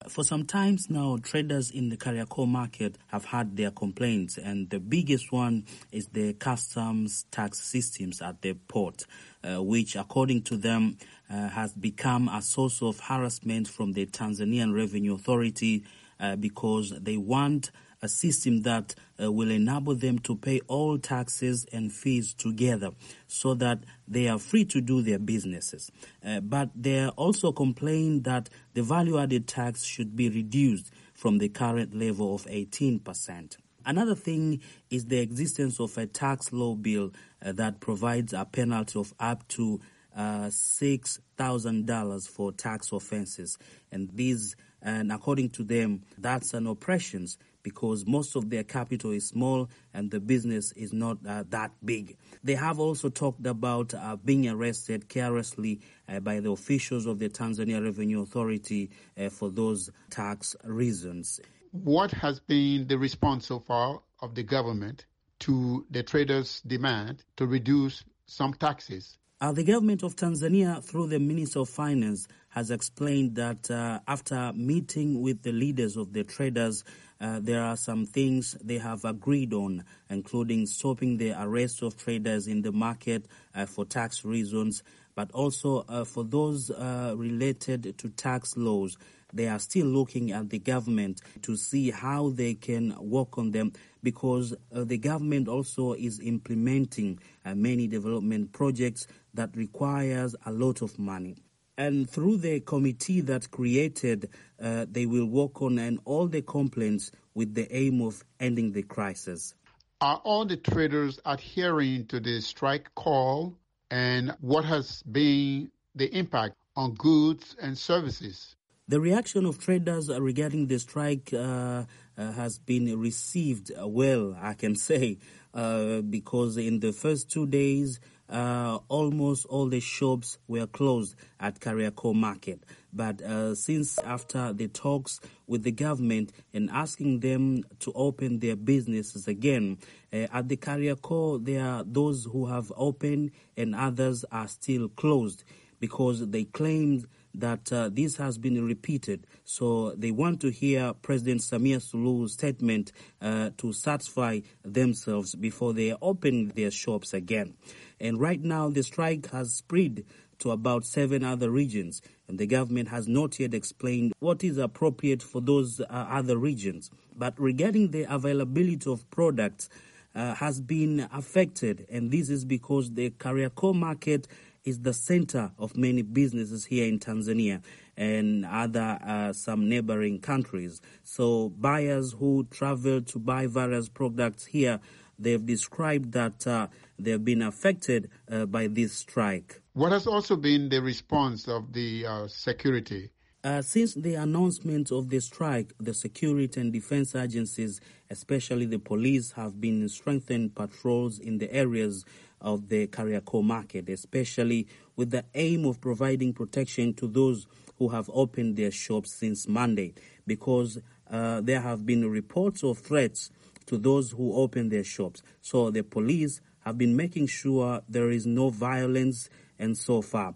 For some times now, traders in the Kariakoo market have had their complaints, and the biggest one is the customs tax systems at the port, which, according to them, has become a source of harassment from the Tanzanian Revenue Authority because they want a system that will enable them to pay all taxes and fees together so that they are free to do their businesses. But they also complain that the value-added tax should be reduced from the current level of 18%. Another thing is the existence of a tax law bill that provides a penalty of up to $6,000 for tax offenses. And according to them, that's an oppression because most of their capital is small and the business is not that big. They have also talked about being arrested carelessly by the officials of the Tanzania Revenue Authority for those tax reasons. What has been the response so far of the government to the traders' demand to reduce some taxes? The government of Tanzania, through the Minister of Finance, has explained that after meeting with the leaders of the traders, there are some things they have agreed on, including stopping the arrest of traders in the market for tax reasons, but also for those related to tax laws. They are still looking at the government to see how they can work on them because the government also is implementing many development projects that requires a lot of money. And through the committee that created, they will work on all the complaints with the aim of ending the crisis. Are all the traders adhering to the strike call, and what has been the impact on goods and services? The reaction of traders regarding the strike has been received well, I can say, because in the first 2 days, almost all the shops were closed at Kariakoo Market. But since after the talks with the government and asking them to open their businesses again, at the Kariakoo, there are those who have opened and others are still closed because they claimed that this has been repeated. So they want to hear President Samia Suluhu's statement to satisfy themselves before they open their shops again. And right now, the strike has spread to about 7 other regions, and the government has not yet explained what is appropriate for those other regions. But regarding the availability of products has been affected, and this is because the Kariakoo market is the center of many businesses here in Tanzania and other some neighboring countries. So buyers who travel to buy various products here, they've described that they've been affected by this strike. What has also been the response of the security? Since the announcement of the strike, the security and defense agencies, especially the police, have been strengthening patrols in the areas of the Kariakoo market, especially with the aim of providing protection to those who have opened their shops since Monday, because there have been reports of threats to those who open their shops. So the police have been making sure there is no violence and so far.